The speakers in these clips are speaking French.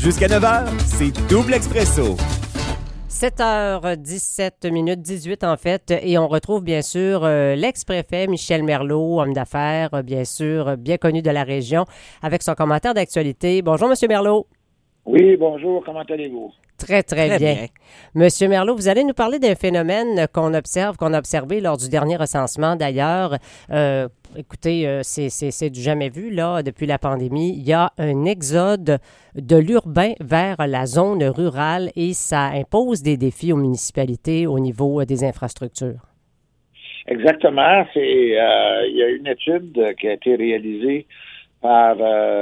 Jusqu'à 9h, c'est Double Expresso. 7h17 minutes, 18 en fait, et on retrouve bien sûr l'ex-préfet Michel Merleau, homme d'affaires, bien sûr, bien connu de la région, avec son commentaire d'actualité. Bonjour, Monsieur Merleau. Oui, bonjour, comment allez-vous? Très, très bien. Monsieur Merleau, vous allez nous parler d'un phénomène qu'on a observé lors du dernier recensement d'ailleurs. Écoutez, c'est du jamais vu, là, depuis la pandémie. Il y a un exode de l'urbain vers la zone rurale et ça impose des défis aux municipalités au niveau des infrastructures. Exactement. Il y a une étude qui a été réalisée par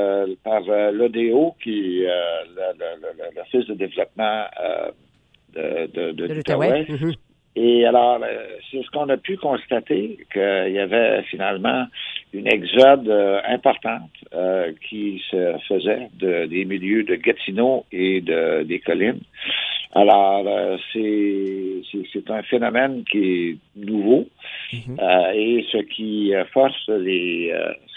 l'ODO, qui l'Office de développement de l'Outaouais. Mm-hmm. Et alors, c'est ce qu'on a pu constater, qu'il y avait finalement une exode importante qui se faisait des milieux de Gatineau et des collines. Alors, c'est un phénomène qui est nouveau et ce qui force les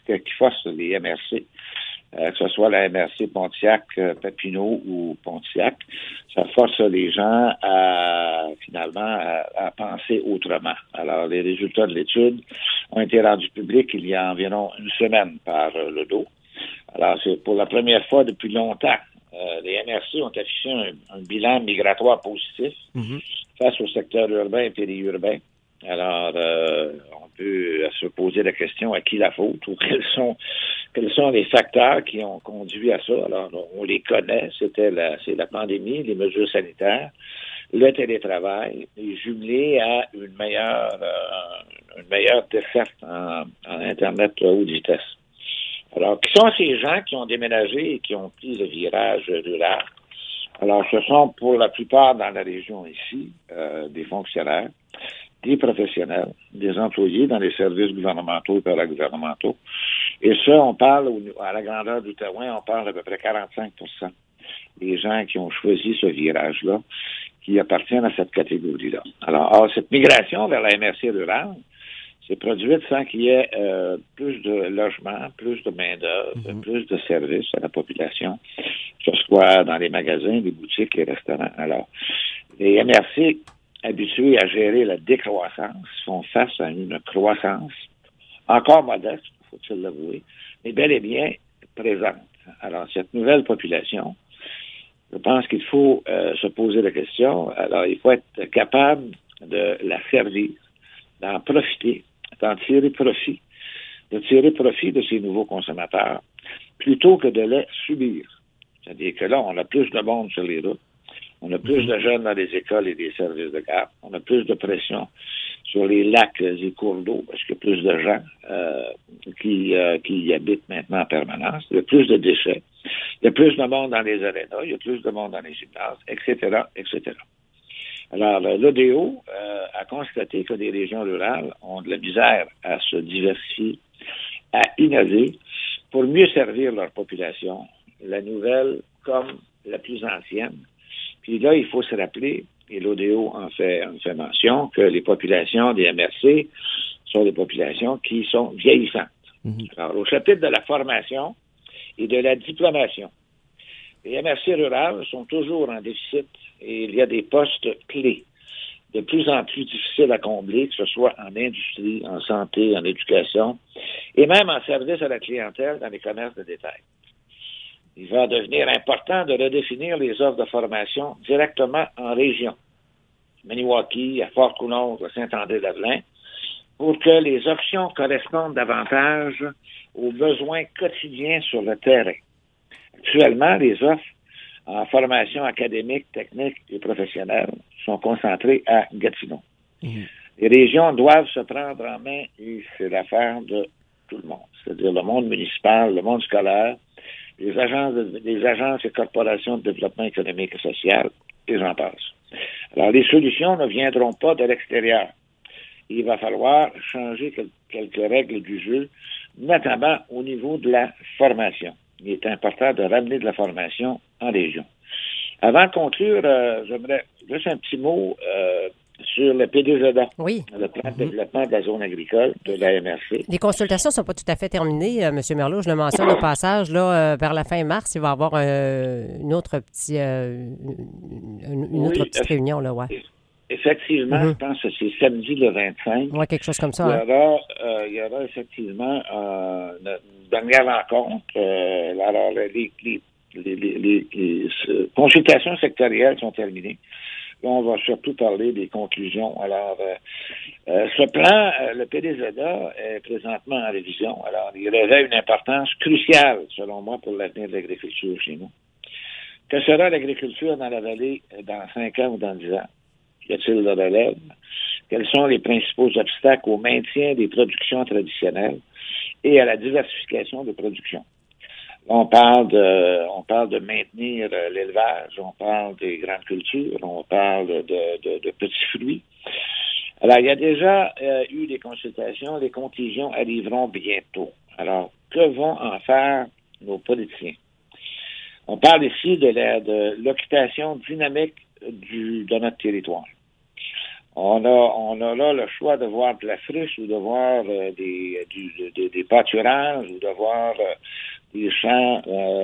MRC, que ce soit la MRC Pontiac, Papineau ou Pontiac, ça force les gens à penser autrement. Alors, les résultats de l'étude ont été rendus publics il y a environ une semaine par l'ODO. Alors, c'est pour la première fois depuis longtemps. Les MRC ont affiché un bilan migratoire positif face au secteur urbain et périurbain. Alors, on peut se poser la question à qui la faute ou quels sont les facteurs qui ont conduit à ça. Alors, on les connaît. C'est la pandémie, les mesures sanitaires, le télétravail, et jumelé à une meilleure desserte en Internet haute vitesse. Alors, qui sont ces gens qui ont déménagé et qui ont pris le virage rural? Alors, ce sont pour la plupart dans la région ici, des fonctionnaires, des professionnels, des employés dans les services gouvernementaux et paragouvernementaux. Et ça, on parle, à la grandeur d'Outaouais, on parle d'à peu près 45% des gens qui ont choisi ce virage-là, qui appartiennent à cette catégorie-là. Alors, cette migration vers la MRC rurale s'est produite sans qu'il y ait plus de logements, plus de main-d'œuvre, plus de services à la population, que ce soit dans les magasins, les boutiques, les restaurants. Alors, les MRC habitués à gérer la décroissance font face à une croissance encore modeste, faut-il l'avouer, mais bel et bien présente. Alors, cette nouvelle population, je pense qu'il faut se poser la question. Alors, il faut être capable de la servir, d'en profiter, d'en tirer profit, de ces nouveaux consommateurs, plutôt que de les subir. C'est-à-dire que là, on a plus de monde sur les routes, on a plus de jeunes dans les écoles et les services de garde, on a plus de pression sur les lacs et cours d'eau, parce qu'il y a plus de gens qui y habitent maintenant en permanence, il y a plus de déchets, il y a plus de monde dans les arénas, il y a plus de monde dans les gymnases, etc., etc. Alors, l'ODO a constaté que les régions rurales ont de la misère à se diversifier, à innover pour mieux servir leur population, la nouvelle comme la plus ancienne. Puis là, il faut se rappeler, et l'ODO en fait mention, que les populations des MRC sont des populations qui sont vieillissantes. Alors, au chapitre de la formation et de la diplomation, les MRC rurales sont toujours en déficit et il y a des postes clés de plus en plus difficiles à combler, que ce soit en industrie, en santé, en éducation et même en service à la clientèle dans les commerces de détail. Il va devenir important de redéfinir les offres de formation directement en région, Maniwaki, à Fort-Coulombe, à Saint-André-Lavelin, pour que les options correspondent davantage aux besoins quotidiens sur le terrain. Actuellement, les offres en formation académique, technique et professionnelle sont concentrées à Gatineau. Les régions doivent se prendre en main et c'est l'affaire de tout le monde, c'est-à-dire le monde municipal, le monde scolaire, les agences et corporations de développement économique et social, et j'en passe. Alors, les solutions ne viendront pas de l'extérieur. Il va falloir changer quelques règles du jeu, notamment au niveau de la formation. Il est important de ramener de la formation en région. Avant de conclure, j'aimerais juste un petit mot sur le PDZA, Oui. le plan de développement de la zone agricole de la MRC. Les consultations ne sont pas tout à fait terminées, M. Merlot. Je le mentionne au passage, là, vers la fin mars, il va y avoir une autre petite réunion, là, ouais. Effectivement, je pense que c'est samedi le 25. Oui, quelque chose comme ça. Il y aura effectivement une dernière rencontre. Alors, les consultations sectorielles sont terminées. Là, on va surtout parler des conclusions. Alors, ce plan, le PDZA, est présentement en révision. Alors, il revêt une importance cruciale, selon moi, pour l'avenir de l'agriculture chez nous. Que sera l'agriculture dans la vallée dans 5 ans ou dans 10 ans? Y a-t-il de relève? Quels sont les principaux obstacles au maintien des productions traditionnelles et à la diversification de production? On parle de maintenir l'élevage, on parle des grandes cultures, on parle de petits fruits. Alors, il y a déjà eu des consultations, les conclusions arriveront bientôt. Alors, que vont en faire nos politiciens? On parle ici de l'occupation dynamique de notre territoire. On a là le choix de voir de la friche ou de voir des pâturages ou de voir des champs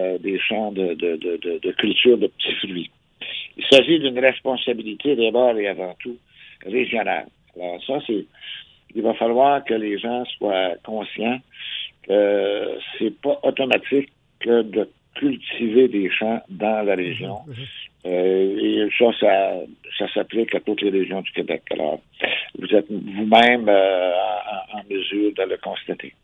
de culture de petits fruits. Il s'agit d'une responsabilité d'abord et avant tout régionale. Alors ça, il va falloir que les gens soient conscients que c'est pas automatique que de cultiver des champs dans la région. Et ça s'applique à toutes les régions du Québec. Alors, vous êtes vous-même en mesure de le constater.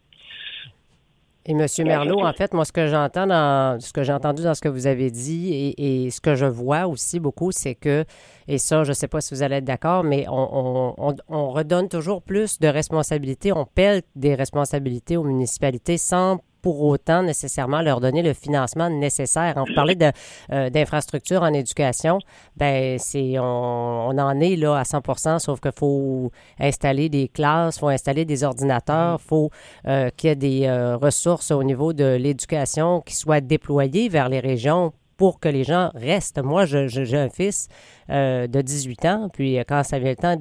Et M. Merlot, en fait, moi, ce que j'ai entendu dans ce que vous avez dit et ce que je vois aussi beaucoup, c'est que, et ça, je ne sais pas si vous allez être d'accord, mais on redonne toujours plus de responsabilités, on pèle des responsabilités aux municipalités sans pour autant nécessairement leur donner le financement nécessaire. Vous parlez d'infrastructures en éducation, ben on en est là à 100%, sauf qu'il faut installer des classes, il faut installer des ordinateurs, il faut qu'il y ait des ressources au niveau de l'éducation qui soient déployées vers les régions pour que les gens restent. Moi, j'ai un fils de 18 ans, puis quand ça vient le temps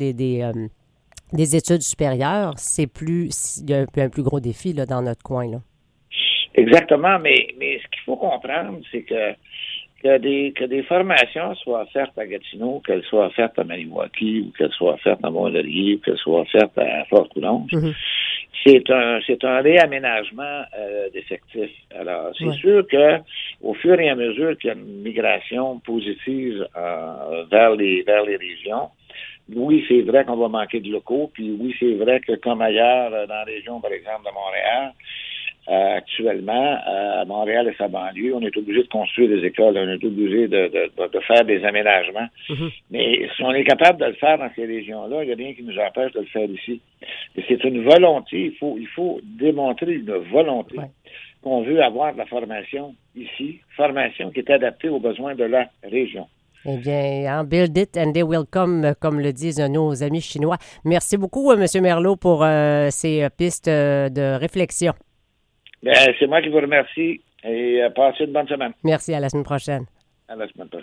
des études supérieures, il y a un plus gros défi là, dans notre coin, là. Exactement, mais ce qu'il faut comprendre, c'est que des formations soient offertes à Gatineau, qu'elles soient offertes à Maniwaki, ou qu'elles soient offertes à Mont-Laurier, ou qu'elles soient offertes à Fort-Coulombe, c'est un réaménagement d'effectifs. Alors, c'est sûr que au fur et à mesure qu'il y a une migration positive vers les régions, oui, c'est vrai qu'on va manquer de locaux, puis oui, c'est vrai que comme ailleurs, dans la région, par exemple, de Montréal, actuellement, à Montréal et sa banlieue, on est obligé de construire des écoles, on est obligé de faire des aménagements. Mais si on est capable de le faire dans ces régions-là, il n'y a rien qui nous empêche de le faire ici. Et c'est une volonté, il faut démontrer une volonté qu'on veut avoir de la formation ici, formation qui est adaptée aux besoins de la région. Eh bien, build it and they will come, comme le disent nos amis chinois. Merci beaucoup, M. Merlot, pour ces pistes de réflexion. Bien, c'est moi qui vous remercie et passez une bonne semaine. Merci, à la semaine prochaine. À la semaine prochaine.